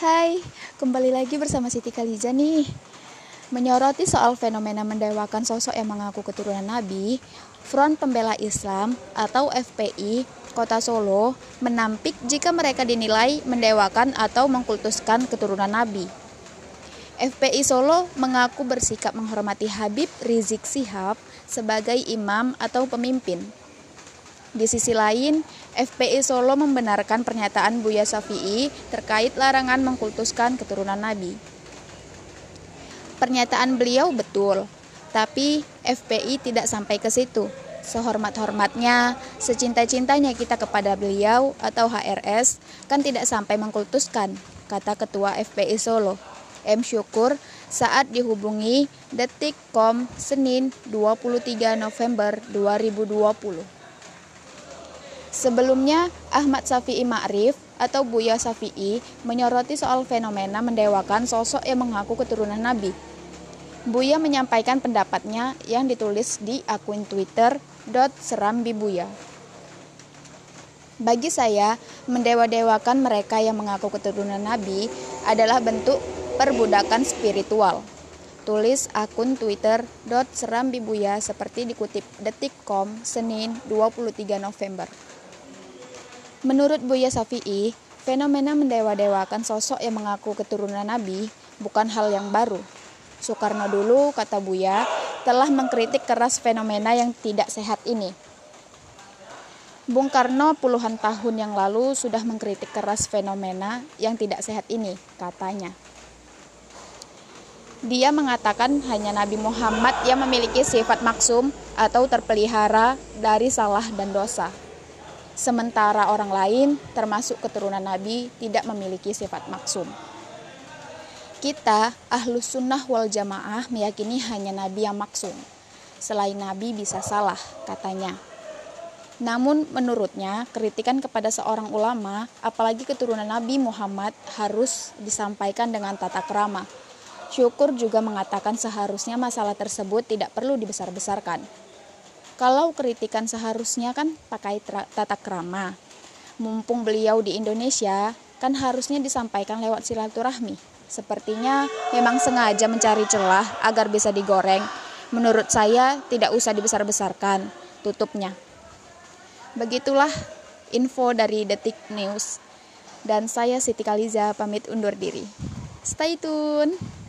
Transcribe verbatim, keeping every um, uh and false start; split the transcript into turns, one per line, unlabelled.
Hai, kembali lagi bersama Siti Khaliza nih. Menyoroti soal fenomena mendewakan sosok yang mengaku keturunan Nabi, Front Pembela Islam atau F P I Kota Solo menampik jika mereka dinilai mendewakan atau mengkultuskan keturunan Nabi. F P I Solo mengaku bersikap menghormati Habib Rizik Syihab sebagai imam atau pemimpin. Di sisi lain, F P I Solo membenarkan pernyataan Buya Syafi'i terkait larangan mengkultuskan keturunan Nabi. Pernyataan beliau betul, tapi F P I tidak sampai ke situ. Sehormat-hormatnya, secinta-cintanya kita kepada beliau atau H R S kan tidak sampai mengkultuskan, kata Ketua F P I Solo, M. Syukur, saat dihubungi Detik titik com Senin dua puluh tiga November dua ribu dua puluh. Sebelumnya, Ahmad Syafi'i Ma'rif atau Buya Syafi'i menyoroti soal fenomena mendewakan sosok yang mengaku keturunan Nabi. Buya menyampaikan pendapatnya yang ditulis di akun Twitter dot serambibuya. Bagi saya, mendewa-dewakan mereka yang mengaku keturunan Nabi adalah bentuk perbudakan spiritual. Tulis akun Twitter dot serambibuya seperti dikutip Detik titik com Senin dua puluh tiga November. Menurut Buya Syafi'i, fenomena mendewa-dewakan sosok yang mengaku keturunan Nabi bukan hal yang baru. Soekarno dulu, kata Buya, telah mengkritik keras fenomena yang tidak sehat ini. Bung Karno puluhan tahun yang lalu sudah mengkritik keras fenomena yang tidak sehat ini, katanya. Dia mengatakan hanya Nabi Muhammad yang memiliki sifat maksum atau terpelihara dari salah dan dosa. Sementara orang lain, termasuk keturunan Nabi, tidak memiliki sifat maksum. Kita, Ahlus Sunnah wal Jamaah, meyakini hanya Nabi yang maksum. Selain Nabi bisa salah, katanya. Namun, menurutnya, kritikan kepada seorang ulama, apalagi keturunan Nabi Muhammad, harus disampaikan dengan tata krama. Syukur juga mengatakan seharusnya masalah tersebut tidak perlu dibesar-besarkan. Kalau kritikan seharusnya kan pakai tra- tata krama. Mumpung beliau di Indonesia, kan harusnya disampaikan lewat silaturahmi. Sepertinya memang sengaja mencari celah agar bisa digoreng. Menurut saya tidak usah dibesar-besarkan, tutupnya. Begitulah info dari Detik News. Dan saya Siti Khaliza pamit undur diri. Stay tune!